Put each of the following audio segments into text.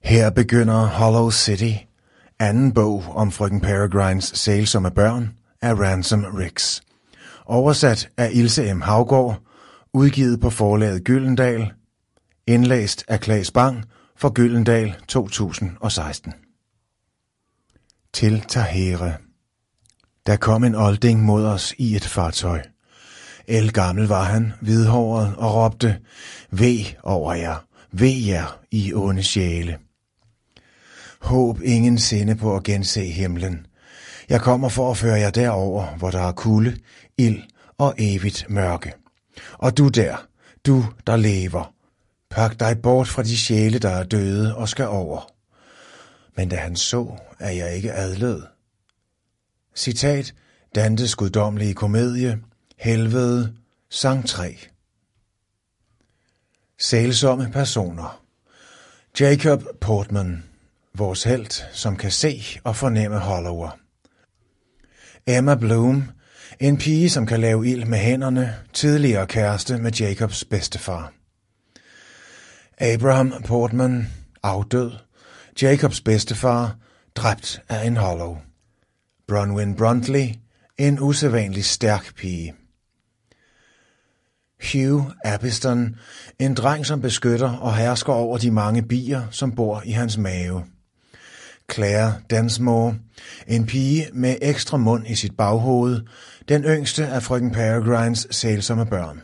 Her begynder Hollow City, anden bog om frøken Peregrines sælsomme børn af Ransom Riggs. Oversat af Ilse M. Haugaard, udgivet på forlaget Gyldendal, indlæst af Claes Bang for Gyldendal 2016. Til Tahere. Der kom en olding mod os i et fartøj. Ældgammel var han, hvidhåret, og råbte, "Ve over jer, ve jer, I onde sjæle. Håb ingen sinde på at gense himlen. Jeg kommer for at føre jer derover, hvor der er kulde, ild og evigt mørke. Og du der lever, pak dig bort fra de sjæle, der er døde og skal over." Men da han så, at jeg ikke adlød. Citat Dantes guddommelige komedie, Helvede, sang 3. Sælsomme personer. Jacob Portman, vores helt, som kan se og fornemme Hollower. Emma Bloom, en pige, som kan lave ild med hænderne, tidligere kæreste med Jacobs bedstefar. Abraham Portman, afdød, Jacobs bedstefar, dræbt af en Hollow. Bronwyn Brundley, en usædvanlig stærk pige. Hugh Apiston, en dreng, som beskytter og hersker over de mange bier, som bor i hans mave. Claire Densmore, en pige med ekstra mund i sit baghoved, den yngste af frøken Peregrines sælsomme børn.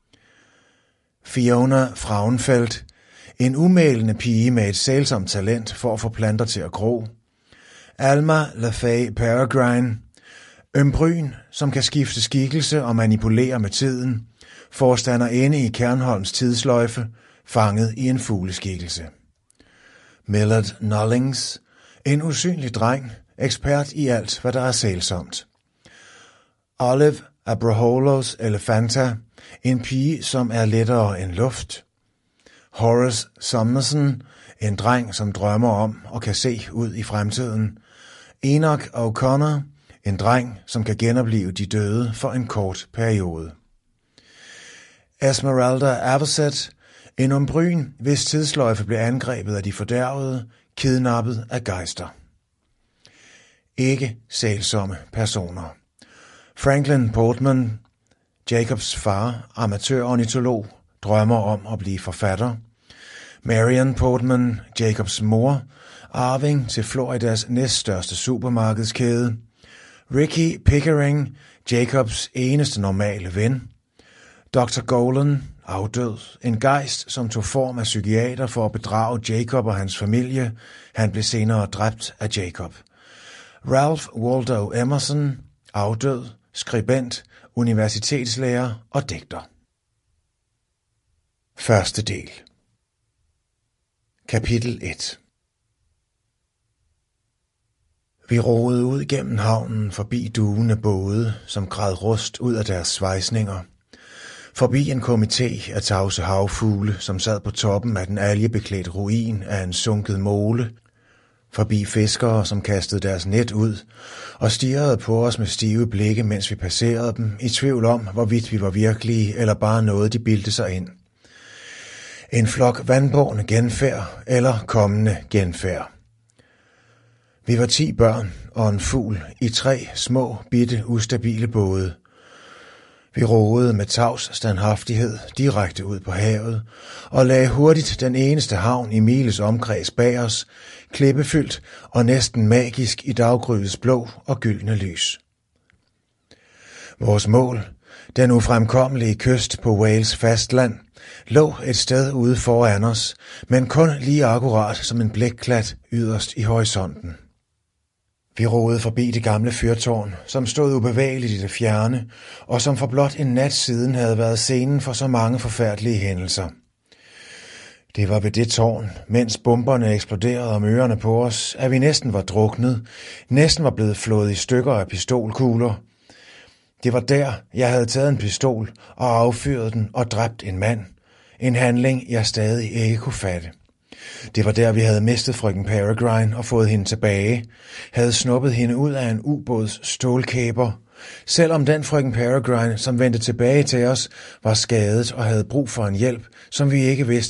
Fiona Frauenfeld, en umælende pige med et sælsomt talent for at få planter til at gro. Alma LaFay Peregrine, ømbryn, som kan skifte skikkelse og manipulere med tiden, forstander inde i Kernholms tidsløjfe, fanget i en fugleskikkelse. Millard Nollings, en usynlig dreng, ekspert i alt, hvad der er sælsomt. Olive Abraholos Elefanta, en pige, som er lettere end luft. Horace Summerson, en dreng, som drømmer om og kan se ud i fremtiden. Enoch O'Connor, en dreng, som kan genopleve de døde for en kort periode. Esmeralda Avocet, en ombryn, hvis tidsløjfe blev angrebet af de fordærvede, kidnappet af gejster. Ikke sælsomme personer. Franklin Portman, Jacobs far, amatørornitolog, drømmer om at blive forfatter. Marion Portman, Jacobs mor, arving til Floridas næststørste supermarkedskæde. Ricky Pickering, Jacobs eneste normale ven. Dr. Golan, afdød, en gejst, som tog form af psykiater for at bedrage Jacob og hans familie. Han blev senere dræbt af Jacob. Ralph Waldo Emerson, afdød, skribent, universitetslærer og digter. Første del. Kapitel 1. Vi roede ud gennem havnen forbi duende både, som græd rust ud af deres svejsninger. Forbi en komité af tavse havfugle, som sad på toppen af den algebeklædte ruin af en sunket mole. Forbi fiskere, som kastede deres net ud og stirrede på os med stive blikke, mens vi passerede dem, i tvivl om, hvorvidt vi var virkelige eller bare noget, de bildte sig ind. En flok vandbårne genfærd eller kommende genfærd. Vi var 10 børn og en fugl i 3 små, bitte, ustabile både. Vi roede med tavs standhaftighed direkte ud på havet og lagde hurtigt den eneste havn i miles omkreds bag os, klippefyldt og næsten magisk i daggrydets blå og gyldne lys. Vores mål, den ufremkommelige kyst på Wales fastland, lå et sted ude foran os, men kun lige akkurat som en blækklat yderst i horisonten. Vi roede forbi det gamle fyrtårn, som stod ubevægeligt i det fjerne, og som for blot en nat siden havde været scenen for så mange forfærdelige hændelser. Det var ved det tårn, mens bomberne eksploderede om ørerne på os, at vi næsten var druknet, næsten var blevet flået i stykker af pistolkugler. Det var der, jeg havde taget en pistol og affyret den og dræbt en mand. En handling, jeg stadig ikke kunne fatte. Det var der, vi havde mistet frøken Peregrine og fået hende tilbage, havde snuppet hende ud af en ubåds stålkæber. Selvom den frøken Peregrine, som vendte tilbage til os, var skadet og havde brug for en hjælp, som vi ikke vidste,